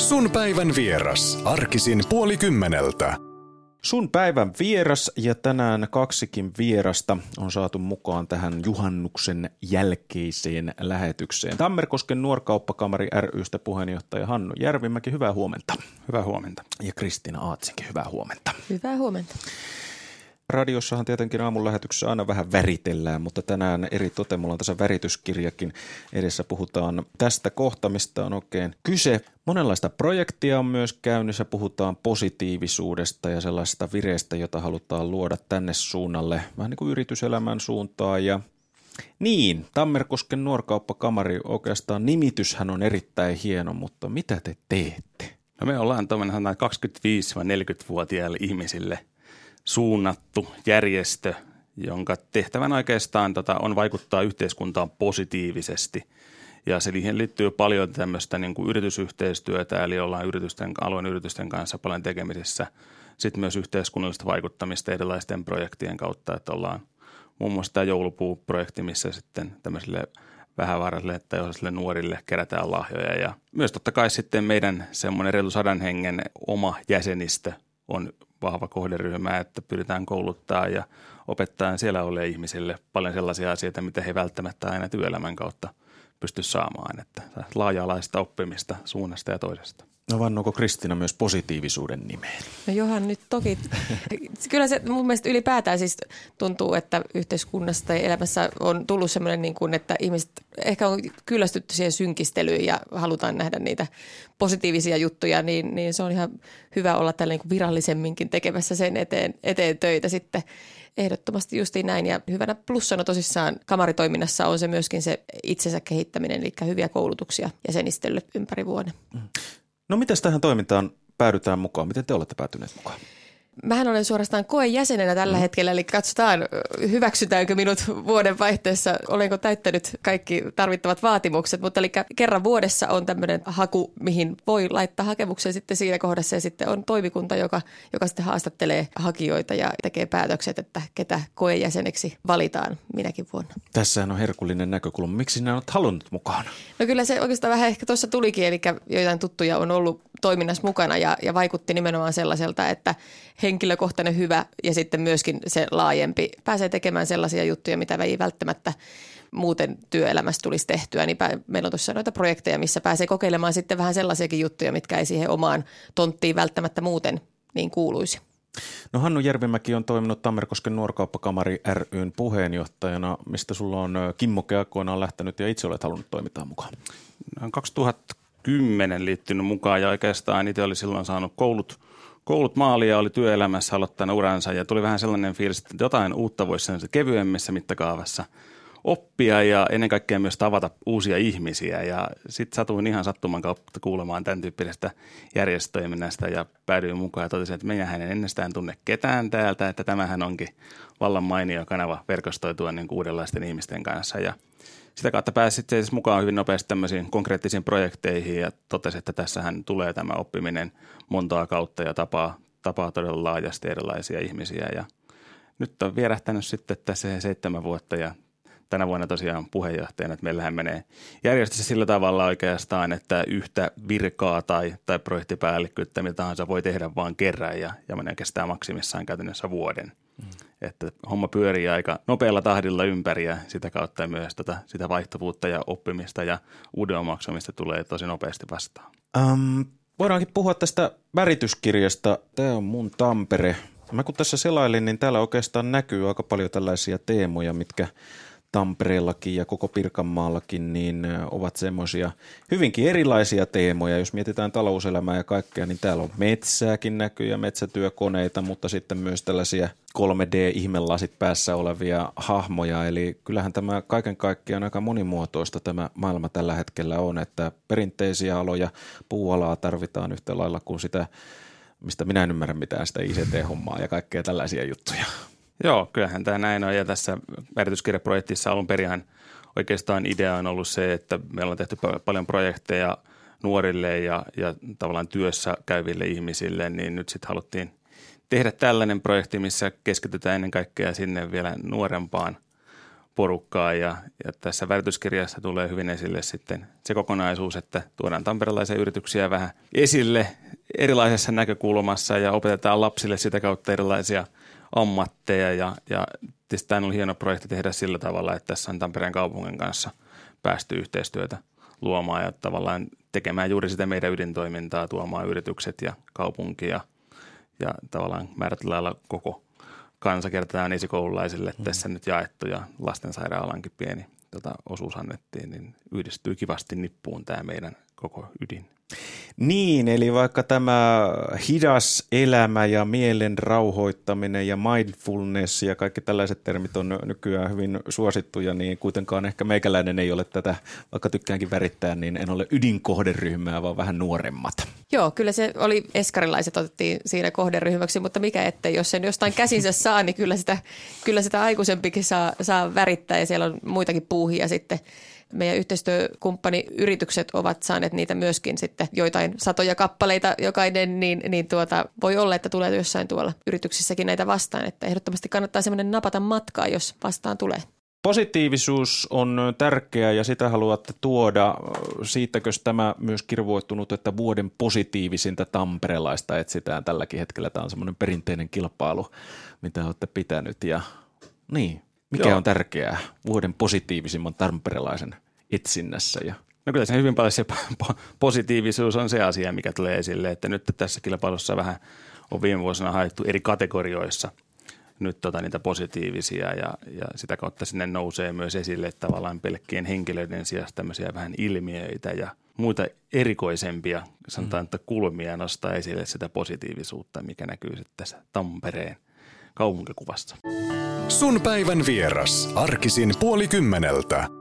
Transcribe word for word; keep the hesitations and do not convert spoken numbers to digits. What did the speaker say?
Sun päivän vieras. Arkisin puoli kymmeneltä. Sun päivän vieras ja tänään kaksikin vierasta on saatu mukaan tähän juhannuksen jälkeiseen lähetykseen. Tammerkosken Nuorkauppakamari ry:stä puheenjohtaja Hannu Järvimäki, hyvää huomenta. Hyvää huomenta. Ja Kristiina Aatsinkin, hyvää huomenta. Hyvää huomenta. Radiossahan tietenkin aamun lähetyksessä aina vähän väritellään, mutta tänään eri toten mulla on tässä värityskirjakin edessä. Puhutaan tästä kohta, mistä on oikein kyse. Monenlaista projektia on myös käynnissä. Puhutaan positiivisuudesta ja sellaista vireestä, jota halutaan luoda tänne suunnalle. Vähän niin kuin yrityselämän suuntaan. Ja niin, Tammerkosken Nuorkauppakamari, oikeastaan nimityshän on erittäin hieno, mutta mitä te teette? No me ollaan tuommoinen kaksikymmentäviisi-neljäkymmentävuotiaille ihmisille suunnattu järjestö, jonka tehtävän oikeastaan tota, on vaikuttaa yhteiskuntaan positiivisesti. Ja siihen liittyy paljon tämmöistä niin kuin yritysyhteistyötä, eli ollaan yritysten, alueen yritysten kanssa paljon tekemisissä. Sitten myös yhteiskunnallista vaikuttamista erilaisten projektien kautta, että ollaan muun muassa tämä joulupuu-projekti, missä sitten tämmöisille vähävaraisille tai osaisille nuorille kerätään lahjoja. Ja myös totta kai sitten meidän semmoinen reilu sadan hengen oma jäsenistö on vahva kohderyhmä, että pyritään kouluttaa ja opettaa siellä oleville ihmisille paljon sellaisia asioita, mitä he välttämättä aina työelämän kautta pysty saamaan, että laaja-alaista oppimista suunnasta ja toisesta. No vannooko Kristiina myös positiivisuuden nimeen? No johan nyt toki. Kyllä se mun mielestä ylipäätään siis tuntuu, että yhteiskunnassa tai elämässä on tullut semmoinen, niin kuin, että ihmiset ehkä on kyllästytty siihen synkistelyyn ja halutaan nähdä niitä positiivisia juttuja, niin, niin se on ihan hyvä olla tällä niin kuin virallisemminkin tekemässä sen eteen, eteen töitä sitten. Ehdottomasti justiin näin, ja hyvänä plussana tosissaan kamaritoiminnassa on se myöskin se itsensä kehittäminen, eli hyviä koulutuksia jäsenistölle ympäri vuoden. No mitäs tähän toimintaan päädytään mukaan? Miten te olette päätyneet mukaan? Mähän olen suorastaan koejäsenenä tällä mm. hetkellä, eli katsotaan hyväksytäänkö minut vuoden vaihteessa, olenko täyttänyt kaikki tarvittavat vaatimukset, mutta eli kerran vuodessa on tämmöinen haku, mihin voi laittaa hakemuksen sitten siinä kohdassa, ja sitten on toimikunta, joka, joka sitten haastattelee hakijoita ja tekee päätökset, että ketä koejäseneksi valitaan minäkin vuonna. Tässähän on herkullinen näkökulma. Miksi sinä olet halunnut mukaan? No kyllä se oikeastaan vähän ehkä tuossa tulikin, eli joitain tuttuja on ollut toiminnassa mukana ja, ja vaikutti nimenomaan sellaiselta, että henkilökohtainen hyvä ja sitten myöskin se laajempi pääsee tekemään sellaisia juttuja, mitä ei välttämättä muuten työelämässä tulisi tehtyä. Niin meillä on tuossa noita projekteja, missä pääsee kokeilemaan sitten vähän sellaisiakin juttuja, mitkä ei siihen omaan tonttiin välttämättä muuten niin kuuluisi. No Hannu Järvimäki on toiminut Tammerkosken Nuorkauppakamari ry:n puheenjohtajana. Mistä sulla on kimmoke aikoinaan lähtenyt ja itse olet halunnut toimintaa mukaan? No, kaksituhattakymmenen liittynyt mukaan ja oikeastaan itse oli silloin saanut koulut, koulut maaliin ja oli työelämässä aloittanut uransa ja tuli vähän sellainen fiilis, että jotain uutta voisi kevyemmässä mittakaavassa oppia ja ennen kaikkea myös tavata uusia ihmisiä. Ja sitten satuin ihan sattuman kautta kuulemaan tämän tyyppisestä järjestötoiminnasta ja päädyin mukaan ja totesin, että meidän en ennestään tunne ketään täältä, että tämähän onkin vallan mainio kanava verkostoitua niin kuin uudenlaisten ihmisten kanssa. Ja sitä kautta pääsi sitten mukaan hyvin nopeasti tämmöisiin konkreettisiin projekteihin ja totesin, että tässähän tulee tämä oppiminen montaa kautta ja tapaa, tapaa todella laajasti erilaisia ihmisiä. Ja nyt on vierähtänyt sitten tässä seitsemän vuotta ja tänä vuonna tosiaan puheenjohtajana, että meillähän menee järjestössä sillä tavalla oikeastaan, että yhtä virkaa tai, tai projektipäällikkyyttä, mitä tahansa voi tehdä vain kerran ja, ja menee kestää maksimissaan käytännössä vuoden. Mm. Että homma pyörii aika nopealla tahdilla ympäri ja sitä kautta myös tota, sitä vaihtuvuutta ja oppimista ja uuden omaksumista tulee tosi nopeasti vastaan. Um, voidaankin puhua tästä värityskirjasta. Tämä on mun Tampere. Mä kun tässä selailin, niin täällä oikeastaan näkyy aika paljon tällaisia teemoja, mitkä Tampereellakin ja koko Pirkanmaallakin niin ovat semmoisia hyvinkin erilaisia teemoja. Jos mietitään talouselämää ja kaikkea, niin täällä on metsääkin näkyy ja metsätyökoneita, mutta sitten myös tällaisia kolme D-ihmelasit päässä olevia hahmoja. Eli kyllähän tämä kaiken kaikkiaan aika monimuotoista tämä maailma tällä hetkellä on, että perinteisiä aloja, puualaa tarvitaan yhtä lailla kuin sitä, mistä minä en ymmärrä mitään, sitä I C T-hommaa ja kaikkea tällaisia juttuja. Joo, kyllähän tämä näin on ja tässä värityskirjaprojektissa alun perin oikeastaan idea on ollut se, että meillä on tehty paljon projekteja nuorille ja, ja tavallaan työssä käyville ihmisille, niin nyt sitten haluttiin tehdä tällainen projekti, missä keskitytään ennen kaikkea sinne vielä nuorempaan porukkaa ja, ja tässä värityskirjassa tulee hyvin esille sitten se kokonaisuus, että tuodaan tamperelaisia yrityksiä vähän esille erilaisessa näkökulmassa ja opetetaan lapsille sitä kautta erilaisia ammatteja ja, ja tietysti tämä on ollut hieno projekti tehdä sillä tavalla, että tässä on Tampereen kaupungin kanssa päästy yhteistyötä luomaan ja tavallaan tekemään juuri sitä meidän ydintoimintaa, tuomaan yritykset ja kaupunki ja, ja tavallaan määrätyllä lailla koko kansa kertaan esikoululaisille mm. tässä nyt jaettu ja lastensairaalankin pieni tota, osuus annettiin, niin yhdistyy kivasti nippuun tämä meidän koko ydin. Niin, eli vaikka tämä hidas elämä ja mielen rauhoittaminen ja mindfulness ja kaikki tällaiset termit on nykyään hyvin suosittuja, niin kuitenkaan ehkä meikäläinen ei ole tätä, vaikka tykkäänkin värittää, niin en ole ydinkohderyhmää, vaan vähän nuoremmat. Joo, kyllä se oli, eskarilaiset otettiin siinä kohderyhmäksi, mutta mikä ettei, jos sen jostain käsinsä saa, niin kyllä sitä, kyllä sitä aikuisempikin saa, saa värittää ja siellä on muitakin puuhia sitten. Meidän yhteistyökumppaniyritykset ovat saaneet niitä myöskin sitten joitain satoja kappaleita jokainen, niin, niin tuota, voi olla, että tulee jossain tuolla yrityksissäkin näitä vastaan, että ehdottomasti kannattaa semmoinen napata matkaa, jos vastaan tulee. Positiivisuus on tärkeää ja sitä haluatte tuoda. Siitäkös tämä myös kirvoittunut, että vuoden positiivisinta tamperelaista etsitään tälläkin hetkellä. Tämä on semmoinen perinteinen kilpailu, mitä olette pitänyt ja niin. Mikä Joo. on tärkeää vuoden positiivisimman tamperelaisen etsinnässä? Ja no kyllä se hyvin paljon se positiivisuus on se asia, mikä tulee esille, että nyt tässä kilpailussa vähän on viime vuosina haettu eri kategorioissa nyt tota niitä positiivisia ja, ja sitä kautta sinne nousee myös esille että tavallaan pelkkien henkilöiden sijasta tämmöisiä vähän ilmiöitä ja muita erikoisempia, sanotaan, että kulmia nostaa esille sitä positiivisuutta, mikä näkyy sitten tässä Tampereen kaupunkikuvassa. Sun päivän vieras. Arkisin puoli kymmeneltä.